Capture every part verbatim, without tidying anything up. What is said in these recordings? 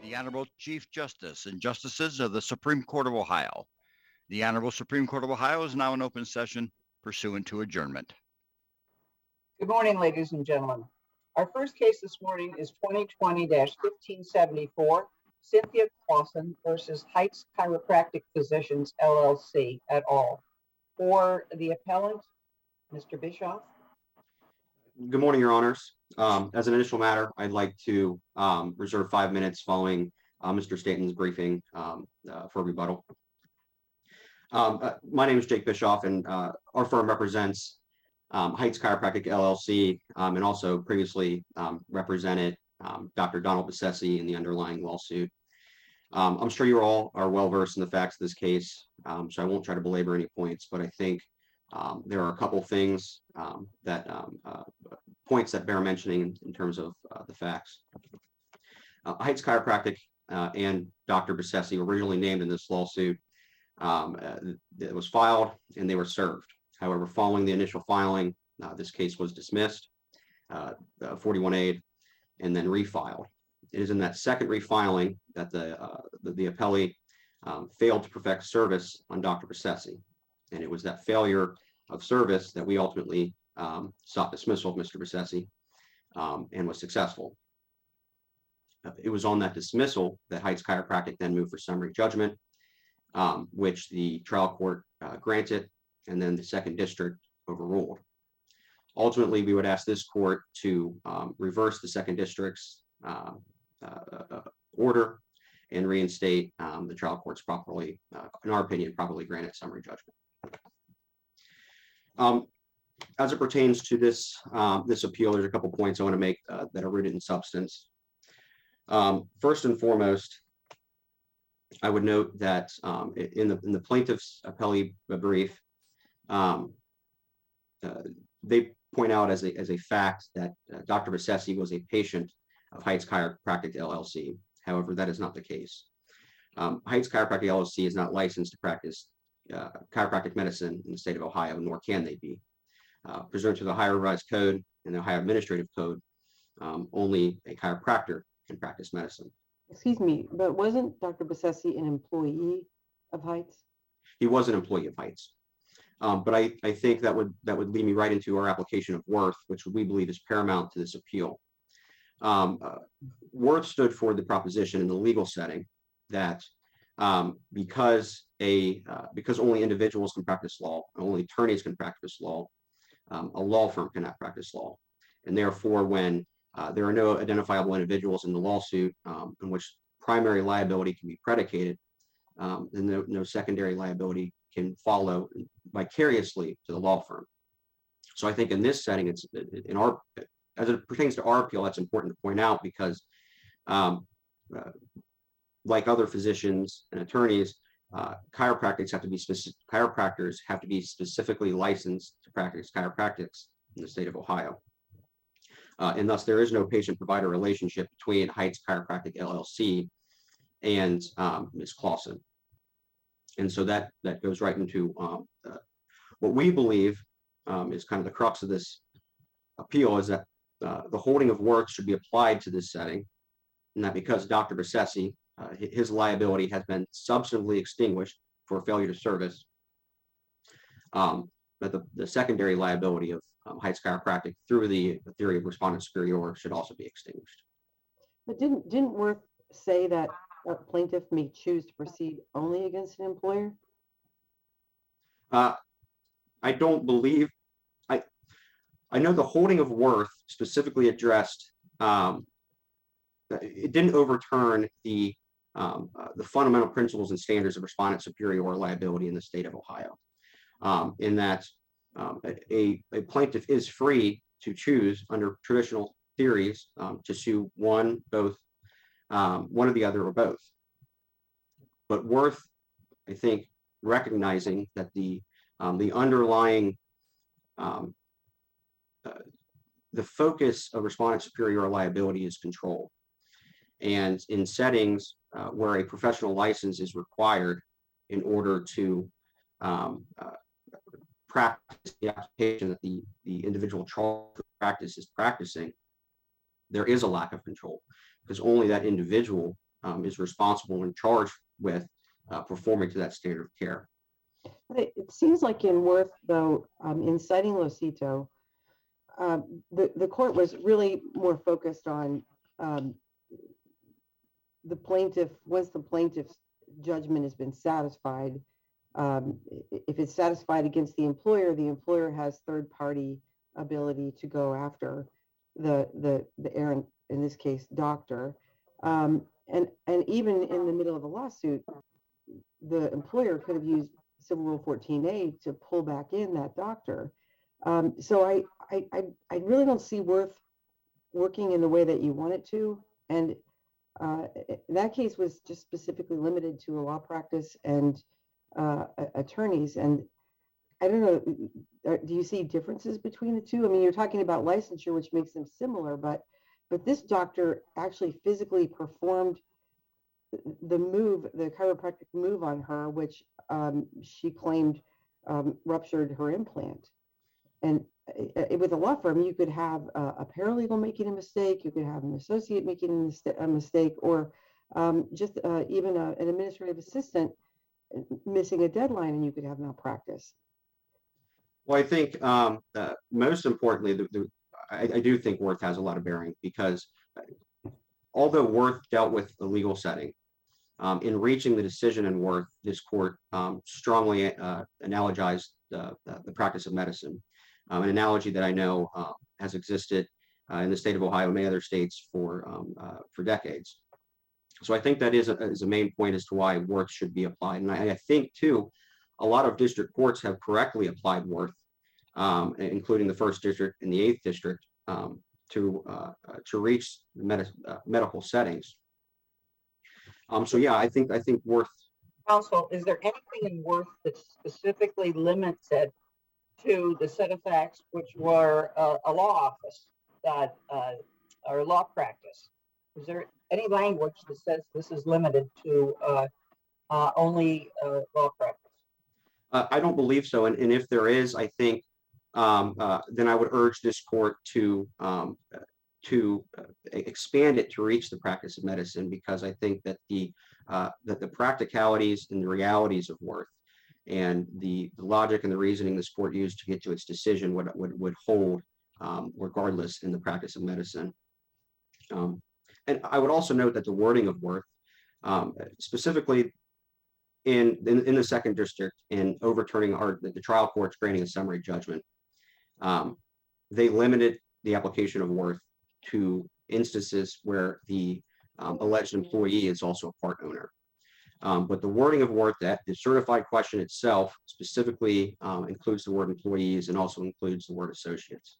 The Honorable Chief Justice and Justices of the Supreme Court of Ohio. The Honorable Supreme Court of Ohio is now in open session pursuant to adjournment. Good morning, ladies and gentlemen. Our first case this morning is twenty twenty dash fifteen seventy-four, Cynthia Clausen versus Heights Chiropractic Physicians, L L C, et al. For the appellant, Mister Bischoff. Good morning, Your Honors. Um, as an initial matter, I'd like to um, reserve five minutes following uh, Mister Stanton's briefing um, uh, for rebuttal. Um, uh, my name is Jake Bischoff, and uh, our firm represents um, Heights Chiropractic L L C, um, and also previously um, represented um, Doctor Donald Bessesi in the underlying lawsuit. Um, I'm sure you all are well versed in the facts of this case, um, so I won't try to belabor any points, but I think Um, there are a couple things um, that um, uh, points that bear mentioning in, in terms of uh, the facts. Uh, Heights Chiropractic uh, and Doctor Bessesi were originally named in this lawsuit. Um, uh, it was filed and they were served. However, following the initial filing, uh, this case was dismissed, uh, uh, forty-one A, and then refiled. It is in that second refiling that the uh, the, the appellee um, failed to perfect service on Doctor Bessesi. And it was that failure of service that we ultimately um, sought dismissal of Mister Bessesi um, and was successful. Uh, it was on that dismissal that Heights Chiropractic then moved for summary judgment, um, which the trial court uh, granted, and then the second district overruled. Ultimately, we would ask this court to um, reverse the second district's uh, uh, uh, order and reinstate um, the trial court's properly, uh, in our opinion, properly granted summary judgment. Um, as it pertains to this um, this appeal, there's a couple points I want to make uh, that are rooted in substance. Um, first and foremost, I would note that um, in the in the plaintiff's appellee brief, um, uh, they point out as a as a fact that uh, Doctor Bessesi was a patient of Heights Chiropractic L L C. However, that is not the case. Um, Heights Chiropractic L L C is not licensed to practice uh, chiropractic medicine in the state of Ohio, nor can they be. Uh, pursuant to the Ohio Revised Code and the Ohio Administrative Code, um, only a chiropractor can practice medicine. Excuse me, but wasn't Doctor Bessesi an employee of Heights? He was an employee of Heights, um, but I, I think that would that would lead me right into our application of worth, which we believe is paramount to this appeal. Um, uh, worth stood for the proposition in the legal setting that um, because a uh, because only individuals can practice law, only attorneys can practice law, um, a law firm cannot practice law, and therefore, when uh, there are no identifiable individuals in the lawsuit um, in which primary liability can be predicated, um, then no, no secondary liability can follow vicariously to the law firm. So I think in this setting, it's in our as it pertains to our appeal, that's important to point out because, um, uh, like other physicians and attorneys, uh, chiropractics have to be specific. Chiropractors have to be specifically licensed to practice chiropractics in the state of Ohio, uh, and thus there is no patient-provider relationship between Heights Chiropractic L L C and um, Miz Clausen, and so that that goes right into um, uh, what we believe um, is kind of the crux of this appeal is that. Uh, the holding of worth should be applied to this setting, and that because Doctor Bessesi, uh, his liability has been substantively extinguished for failure to service, um, that the, the secondary liability of um, Heights Chiropractic through the, the theory of respondent superior should also be extinguished. But didn't didn't Worth say that a plaintiff may choose to proceed only against an employer? Uh, I don't believe. I I know the holding of worth specifically addressed, um, it didn't overturn the um, uh, the fundamental principles and standards of respondent superior liability in the state of Ohio, um, in that um, a, a plaintiff is free to choose under traditional theories um, to sue one, both, um, one or the other or both. But Worth, I think, recognizing that the um, the underlying um, uh, the focus of respondent superior liability is control. And in settings uh, where a professional license is required in order to um, uh, practice the application that the, the individual charged practice is practicing, there is a lack of control because only that individual um, is responsible and charged with uh, performing to that standard of care. But It, it seems like in Worth, though, um, in citing Losito, um, the, the court was really more focused on um, the plaintiff, once the plaintiff's judgment has been satisfied, um, i- if it's satisfied against the employer, the employer has third-party ability to go after the, the, the errant, in this case, doctor. Um, and, and even in the middle of a lawsuit, the employer could have used Civil Rule fourteen A to pull back in that doctor. Um, so I, I, I, I really don't see Worth working in the way that you want it to. And uh, i- that case was just specifically limited to a law practice and uh, a- attorneys. And I don't know, uh, do you see differences between the two? I mean, you're talking about licensure, which makes them similar, but but this doctor actually physically performed the move, the chiropractic move on her, which um, she claimed um, ruptured her implant. And uh, uh, with a law firm, you could have uh, a paralegal making a mistake, you could have an associate making a, mista- a mistake, or um, just uh, even a, an administrative assistant uh, missing a deadline, and you could have malpractice. Well, I think um, uh, most importantly, the, the, I, I do think Worth has a lot of bearing because although Worth dealt with a legal setting, um, in reaching the decision in Worth, this court um, strongly uh, analogized the, the, the practice of medicine, um, an analogy that I know uh, has existed uh, in the state of Ohio and many other states for um, uh, for decades. So I think that is a, is a main point as to why Worth should be applied. And I, I think, too, a lot of district courts have correctly applied Worth, um, including the first district and the eighth district, um, to uh, uh, to reach med uh, medical settings. Um, so yeah, I think I think Worth. Counsel, is there anything in Worth that specifically limits it to the set of facts which were uh, a law office that uh, or law practice? Is there any language that says this is limited to uh, uh, only uh, law practice? Uh, I don't believe so, and, and if there is, I think um, uh, then I would urge this court to um, to uh, expand it to reach the practice of medicine, because I think that the uh, that the practicalities and the realities of Worth and the, the logic and the reasoning this court used to get to its decision would would, would hold um, regardless in the practice of medicine. Um, and I would also note that the wording of Worth, um, specifically in, in in the second district, in overturning our the, the trial court's granting a summary judgment, um, they limited the application of Worth to instances where the um, alleged employee is also a part owner. Um, but the wording of Worth, that the certified question itself specifically um, includes the word employees and also includes the word associates.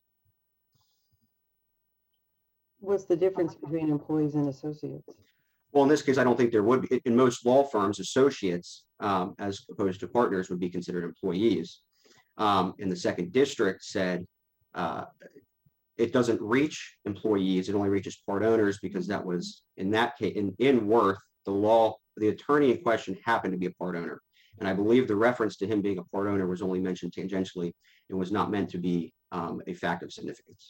What's the difference between employees and associates? Well, in this case, I don't think there would be. In most law firms, associates, um, as opposed to partners, would be considered employees. Um, and the second district said uh, it doesn't reach employees, it only reaches part owners, because that was, in that case, in, in Worth, the law, the attorney in question happened to be a part owner. And I believe the reference to him being a part owner was only mentioned tangentially and was not meant to be um, a fact of significance.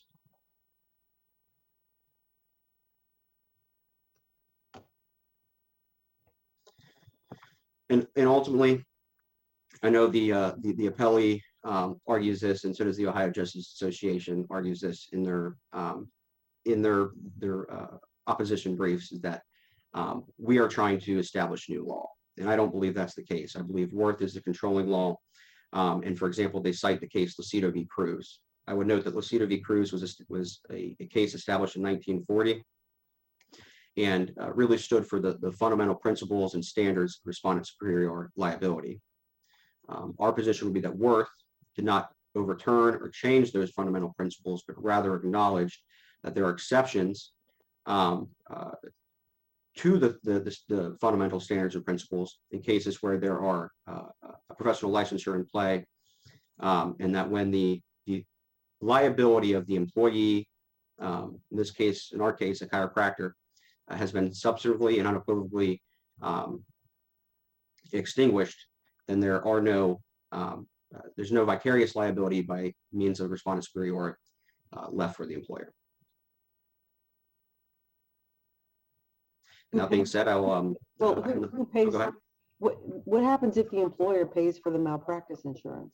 And, and ultimately, I know the, uh, the, the appellee um, argues this, and so does the Ohio Justice Association argues this in their um, in their their uh, opposition briefs, is that um, we are trying to establish new law, and I don't believe that's the case. I believe Worth is the controlling law, um, and for example, they cite the case Losito v. Cruz. I would note that Losito v. Cruz was a, was a, a case established in nineteen forty, and uh, really stood for the the fundamental principles and standards of respondent superior liability. Um, our position would be that Worth did not overturn or change those fundamental principles, but rather acknowledged that there are exceptions um, uh, to the, the, the, the fundamental standards and principles in cases where there are uh, a professional licensure in play, um, and that when the, the liability of the employee, um, in this case, in our case, a chiropractor, uh, has been substantively and unequivocally um, extinguished, then there are no um, uh, there's no vicarious liability by means of respondent superior uh, left for the employer. That being said, I will, um. Well, uh, who, hand the- who oh, pays, go ahead. what, what happens if the employer pays for the malpractice insurance?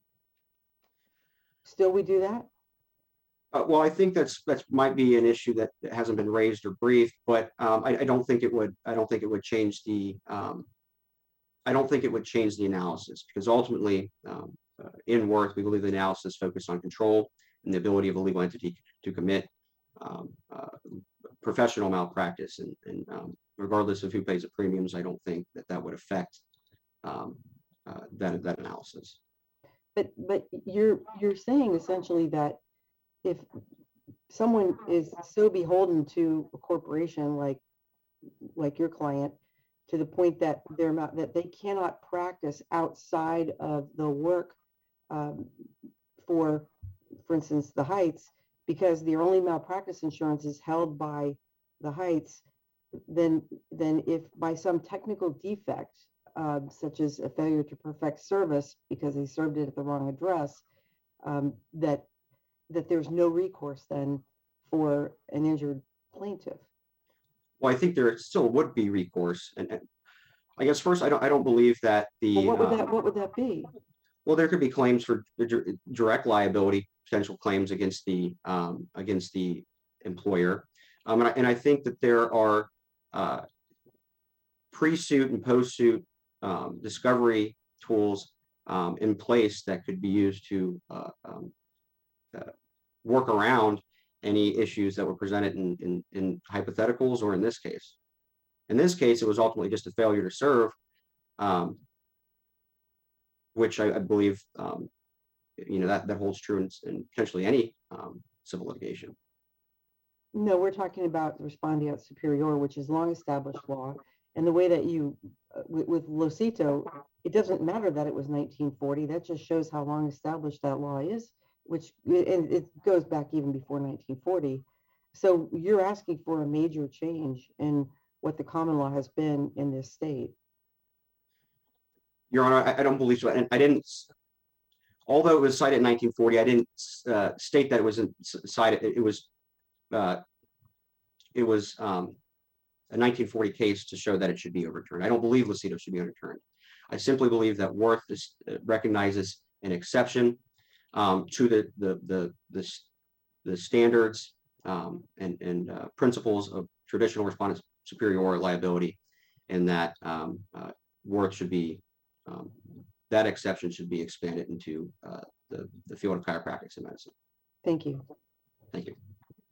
Still we do that? Uh, well, I think that's, that's might be an issue that that hasn't been raised or briefed, but, um, I, I don't think it would, I don't think it would change the, um, I don't think it would change the analysis, because ultimately, um, uh, in Worth, we believe the analysis focused on control and the ability of a legal entity to commit, um, uh, professional malpractice, and, and, um, regardless of who pays the premiums, I don't think that that would affect, um, uh, that, that analysis. But, but you're, you're saying essentially that if someone is so beholden to a corporation like, like your client, to the point that they're not, that they cannot practice outside of the work, um, for, for instance, the Heights, because their only malpractice insurance is held by the Heights, then, then if by some technical defect, uh, such as a failure to perfect service because they served it at the wrong address, um, that, that there's no recourse then for an injured plaintiff. Well, I think there still would be recourse, and, and I guess first, I don't, I don't believe that the, Well, what would um, that, what would that be? well, there could be claims for the dir- direct liability, potential claims against the, um, against the employer. Um, and I, and I think that there are, uh, pre-suit and post-suit, um, discovery tools, um, in place that could be used to, uh, um, uh, work around any issues that were presented in, in, in hypotheticals, or in this case. In this case, it was ultimately just a failure to serve, um, which I, I believe, um, you know, that, that holds true in, in potentially any, um, civil litigation. No, we're talking about respondeat superior, which is long established law. And the way that you, uh, with, with Losito, it doesn't matter that it was nineteen forty. That just shows how long established that law is, which, and it goes back even before nineteen forty. So you're asking for a major change in what the common law has been in this state. Your Honor, I, I don't believe so. And I didn't, although it was cited in nineteen forty, I didn't, uh, state that it was cited, it, it was, uh, it was, um, a nineteen forty case to show that it should be overturned. I don't believe Losito should be overturned. I simply believe that Worth is, uh, recognizes an exception, um, to the, the, the, the, the standards, um, and, and, uh, principles of traditional respondeat superior liability, and that, um, uh, Worth should be, um, that exception should be expanded into, uh, the, the field of chiropractic and medicine. Thank you. Thank you.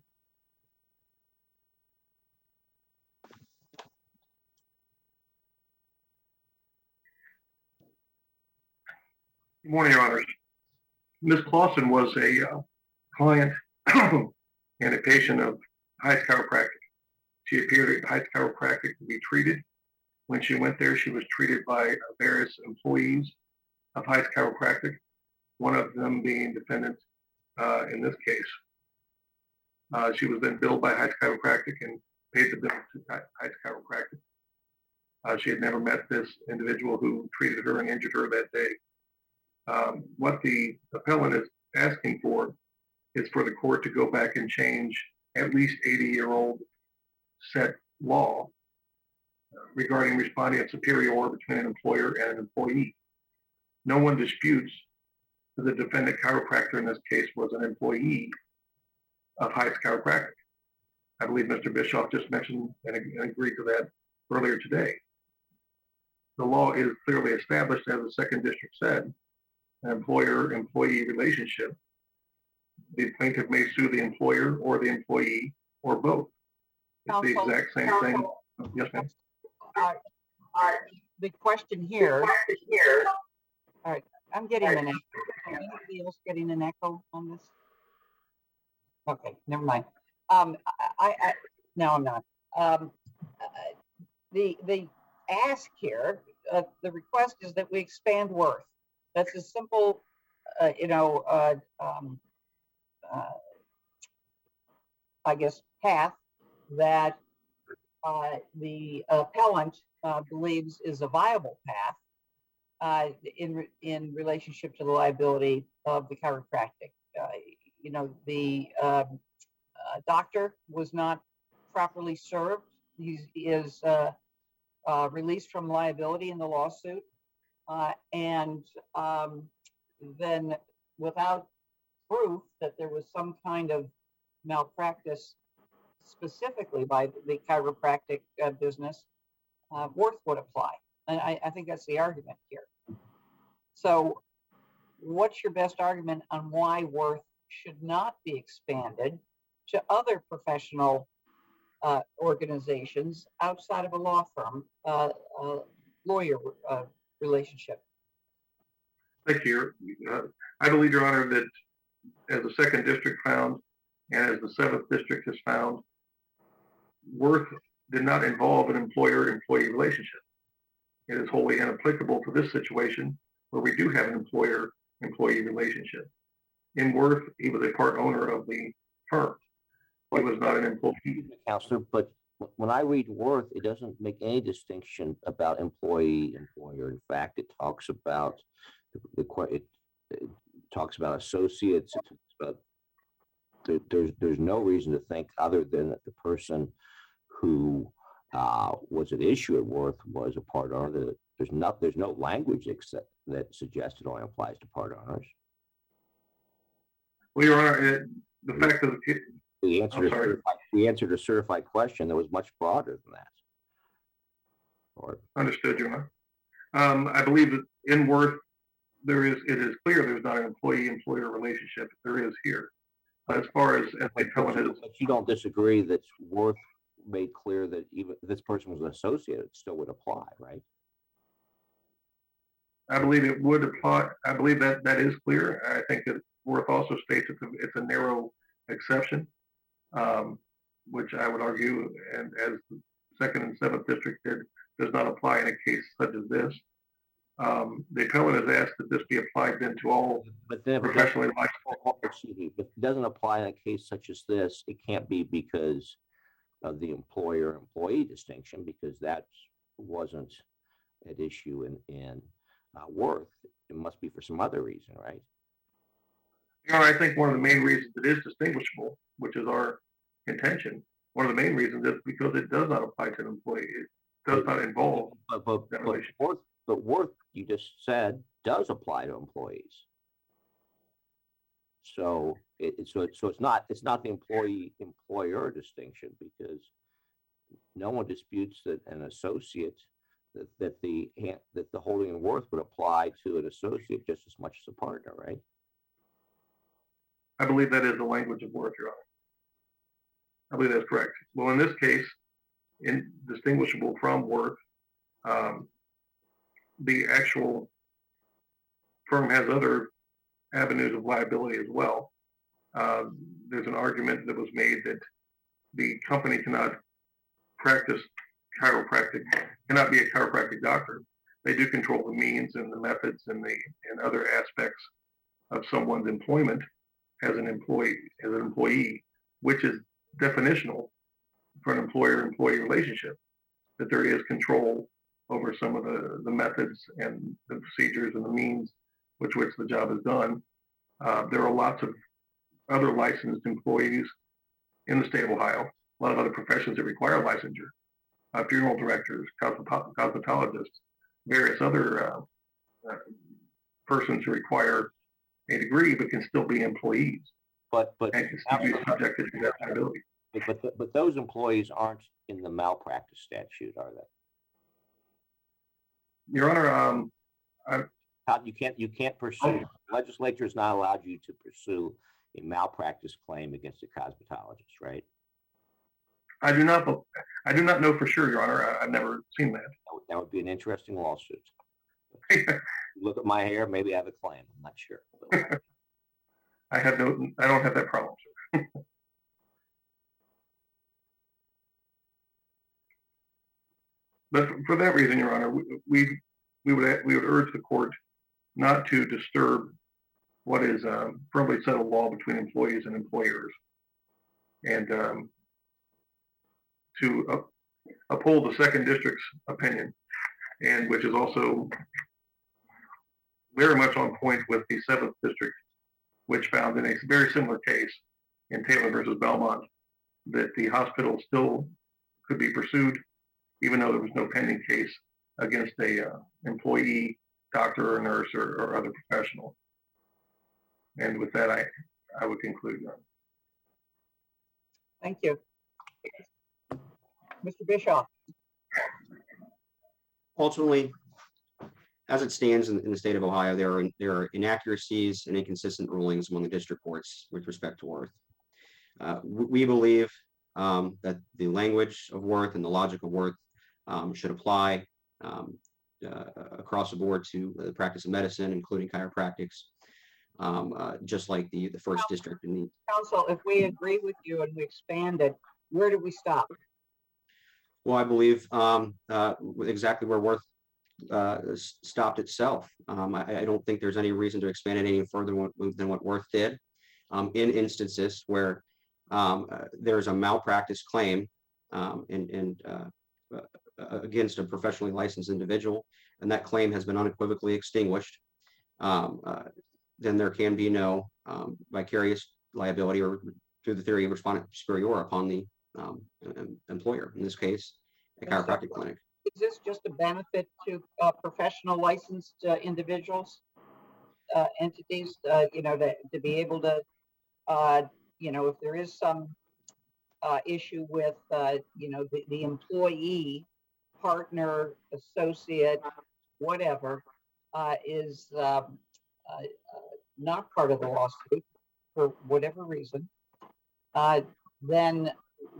Good morning, Your Honors. Miz Clausen was a uh, client and a patient of Heights Chiropractic. She appeared at Heights Chiropractic to be treated. When she went there, she was treated by various employees of Heights Chiropractic, one of them being defendant uh, in this case. Uh, she was then billed by Heights Chiropractic and paid the bill to Heights Chiropractic. Uh, she had never met this individual who treated her and injured her that day. Um, what the appellant is asking for is for the court to go back and change at least eighty-year-old set law uh, regarding respondeat superior between an employer and an employee. No one disputes that the defendant chiropractor in this case was an employee of Heights Chiropractic. I believe Mister Bischoff just mentioned and, and agreed to that earlier today. The law is clearly established, as the second district said, an employer-employee relationship. The plaintiff may sue the employer or the employee or both. It's the Counsel, exact same thing. counsel. Yes, ma'am. Uh, uh, The question here, all right, I'm getting an echo. Anybody else getting an echo on this? Okay, never mind. Um, I, I, I no, I'm not. Um, uh, the, the ask here, uh, the request is that we expand Worth. That's a simple, uh, you know, uh, um, uh, I guess, path that uh, the appellant uh, believes is a viable path uh, in re in relationship to the liability of the chiropractic. Uh, you know, the um, uh, doctor was not properly served he's, he is uh, uh, released from liability in the lawsuit. Uh, and um, then without proof that there was some kind of malpractice specifically by the chiropractic uh, business, uh, Worth would apply. And I, I think that's the argument here. So what's your best argument on why Worth should not be expanded to other professional uh, organizations outside of a law firm, uh, uh, lawyer uh, relationship? Thank you. Uh, I believe, Your Honor, that as the second district found and as the seventh district has found, Worth did not involve an employer-employee relationship. It is wholly inapplicable to this situation where we do have an employer-employee relationship. In Worth, he was a part owner of the firm. He was not an employee. Counselor, but when I read Worth, it doesn't make any distinction about employee, employer. In fact, it talks about the, the it, it talks about associates. It talks about there, there's there's no reason to think other than that the person who uh, was at issue at Worth was a part owner. That there's not there's no language except that suggests it only applies to part owners. Well, Your Honor, it, the fact that it, The answer, to certified, the answer to a certified question that was much broader than that. Or, understood, Your Honor. Um, I believe that in Worth, there is, it is clear there's not an employee-employer relationship. There is here. As far as, as the appellant has. but you don't disagree that Worth made clear that even if this person was an associate, it still would apply, right? I believe it would apply. I believe that that is clear. I think that Worth also states it's a, it's a narrow exception, um, which I would argue, and as the second and seventh district did, does not apply in a case such as this. Um, the appellant has asked that this be applied then to all But then, but professionally doesn't- licensed. excuse me, but it doesn't apply in a case such as this. It can't be because of the employer-employee distinction, because that wasn't at issue in in uh, Worth. It must be for some other reason, right? You know, I think one of the main reasons it is distinguishable, which is our intention, one of the main reasons is because it does not apply to an employee. It does not involve But but, that but relation. Worth, but Worth, you just said, does apply to employees. So it, it- so, it- so it's not, it's not the employee employer distinction, because no one disputes that an associate, that, that the, ha- that the holding in Worth would apply to an associate just as much as a partner, right? I believe that is the language of Worth, Your Honor. I believe that's correct. Well, in this case, in distinguishable from Worth, um, the actual firm has other avenues of liability as well. Um, there's an argument that was made that the company cannot practice chiropractic, cannot be a chiropractic doctor. They do control the means and the methods and the and other aspects of someone's employment as an employee, as an employee, which is definitional for an employer-employee relationship, that there is control over some of the, the methods and the procedures and the means which which the job is done. Uh, there are lots of other licensed employees in the state of Ohio, a lot of other professions that require licensure, uh, funeral directors, cosmet- cosmetologists, various other uh, uh, persons who require a degree but can still be employees But, but, and can still be subjected to that liability. but, but, but those employees aren't in the malpractice statute, are they? Your Honor, um, How, you can't, you can't pursue, legislature is not allowed you to pursue a malpractice claim against a cosmetologist, right? I do not, I do not know for sure, Your Honor. I, I've never seen that. That would, that would be an interesting lawsuit. Look at my hair, maybe I have a claim, I'm not sure. I have no, I don't have that problem. Sir. But for- for that reason, Your Honor, we, we we would we would urge the court not to disturb what is um, firmly settled law between employees and employers, and um, to up, uphold the second district's opinion, and which is also very much on point with the seventh district, which found in a very similar case in Taylor versus Belmont that the hospital still could be pursued, even though there was no pending case against a uh, employee, doctor or nurse or, or other professional. And with that, I, I would conclude. Your Honor. Thank you. Mister Bischoff. Ultimately, as it stands in, in the state of Ohio, there are there are inaccuracies and inconsistent rulings among the district courts with respect to Worth. Uh, we, we believe um, that the language of Worth and the logic of Worth um, should apply um, uh, across the board to the practice of medicine, including chiropractics, um, uh, just like the the first district in the. Counsel, if we agree with you and we expand it, where do we stop? Well, I believe um, uh, exactly where Worth uh, stopped itself. Um, I, I don't think there's any reason to expand it any further than what, than what Worth did. Um, in instances where um, uh, there's a malpractice claim um, in, in, uh, uh, against a professionally licensed individual, and that claim has been unequivocally extinguished, um, uh, then there can be no um, vicarious liability or through the theory of respondent superior upon the um, employer, in this case, a chiropractic clinic. Is this just a benefit to uh, professional licensed uh, individuals, uh, entities, uh, you know, to, to be able to, uh, you know, if there is some uh, issue with, uh, you know, the, the employee, partner, associate, whatever, uh, is um, uh, uh, not part of the lawsuit for whatever reason, uh, then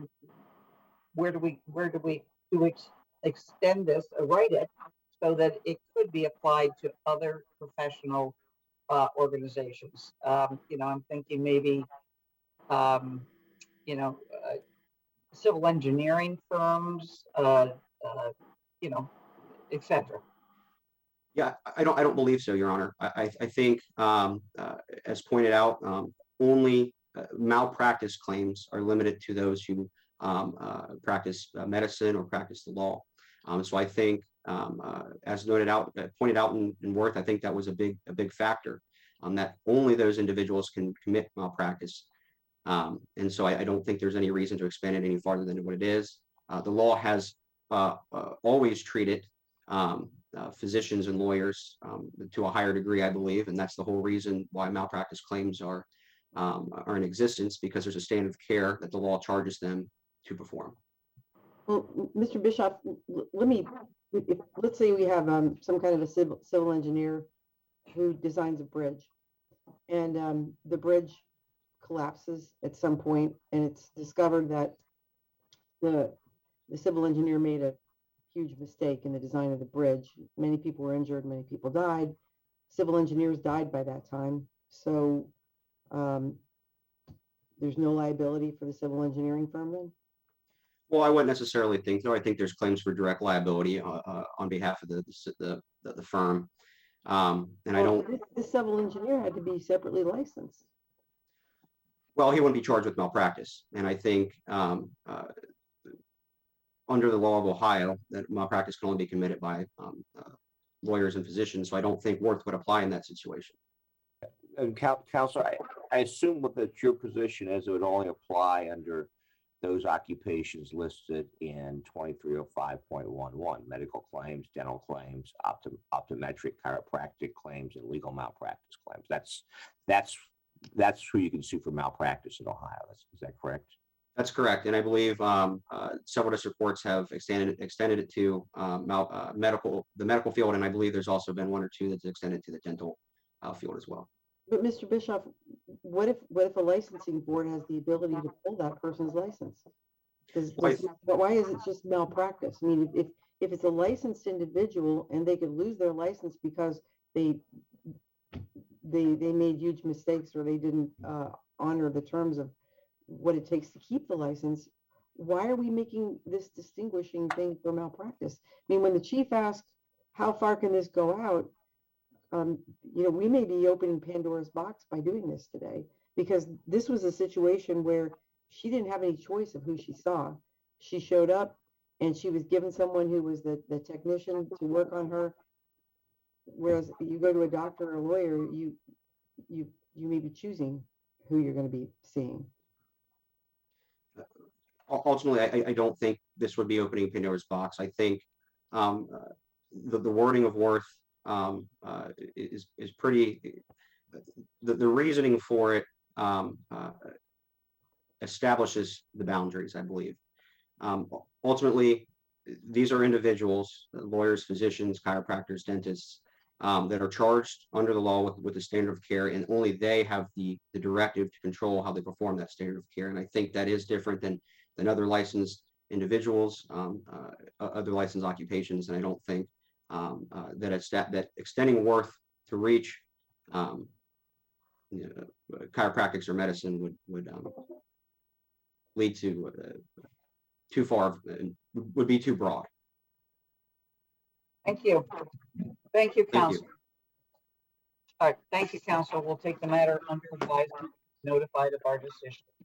where do we, where do we, do we ex- extend this, uh, write it, so that it could be applied to other professional uh, organizations? Um, you know, I'm thinking maybe, um, you know, uh, civil engineering firms, uh, uh, you know, et cetera. Yeah, I don't. I don't believe so, Your Honor. I, I, I think, um, uh, as pointed out, um, only uh, malpractice claims are limited to those who um, uh, practice uh, medicine or practice the law. Um, so I think, um, uh, as noted out, uh, pointed out in, in Worth, I think that was a big, a big factor, um, that only those individuals can commit malpractice. Um, and so I, I don't think there's any reason to expand it any farther than what it is. Uh, the law has uh, uh, always treated um, uh, physicians and lawyers um, to a higher degree, I believe, and that's the whole reason why malpractice claims are um, are in existence, because there's a standard of care that the law charges them to perform. Well, Mister Bischoff, l- let me, if, let's say we have um, some kind of a civil, civil engineer who designs a bridge, and um, the bridge collapses at some point, and it's discovered that the the civil engineer made a huge mistake in the design of the bridge. Many people were injured, many people died. Civil engineers died by that time, so um, there's no liability for the civil engineering firm then? Well, I wouldn't necessarily think so. I think there's claims for direct liability uh, uh, on behalf of the the the, the firm, um, and I Well, don't. this, this civil engineer had to be separately licensed. Well, he wouldn't be charged with malpractice, and I think um, uh, under the law of Ohio, that malpractice can only be committed by um, uh, lawyers and physicians. So I don't think Worth would apply in that situation. And Coun- Counselor, I, I assume that your position is it would only apply under those occupations listed in twenty-three oh five point one one, medical claims, dental claims, optom- optometric, chiropractic claims, and legal malpractice claims. That's that's that's who you can sue for malpractice in Ohio. Is, is that correct? That's correct, and I believe um, uh, several district courts have extended extended it to um, mal, uh, medical the medical field, and I believe there's also been one or two that's extended to the dental uh, field as well. But Mister Bischoff, what if what if a licensing board has the ability to pull that person's license? Does, Why- does, but why is it just malpractice? I mean, if if it's a licensed individual and they could lose their license because they they they made huge mistakes or they didn't uh, honor the terms of what it takes to keep the license, why are we making this distinguishing thing for malpractice? I mean, when the chief asked, how far can this go out? Um, you know, we may be opening Pandora's box by doing this today, because this was a situation where she didn't have any choice of who she saw. She showed up and she was given someone who was the, the technician to work on her. Whereas you go to a doctor or a lawyer, you you you may be choosing who you're going to be seeing. u- ultimately, I, I- I don't think this would be opening Pandora's box. I think um, uh, the, the wording of Worth um, uh, is, is pretty, the, the reasoning for it um, uh, establishes the boundaries, I believe. Um, ultimately, these are individuals, lawyers, physicians, chiropractors, dentists, um, that are charged under the law with, with the standard of care, and only they have the, the directive to control how they perform that standard of care. And I think that is different than, than other licensed individuals, um, uh, other licensed occupations. And I don't think um, uh, that it's that, that extending Worth to reach um, you know, chiropractics or medicine would, would um, lead to uh, too far, and would be too broad. Thank you. Thank you, Thank you. counsel. All right, thank you, counsel. We'll take the matter under advisement, notified of our decision.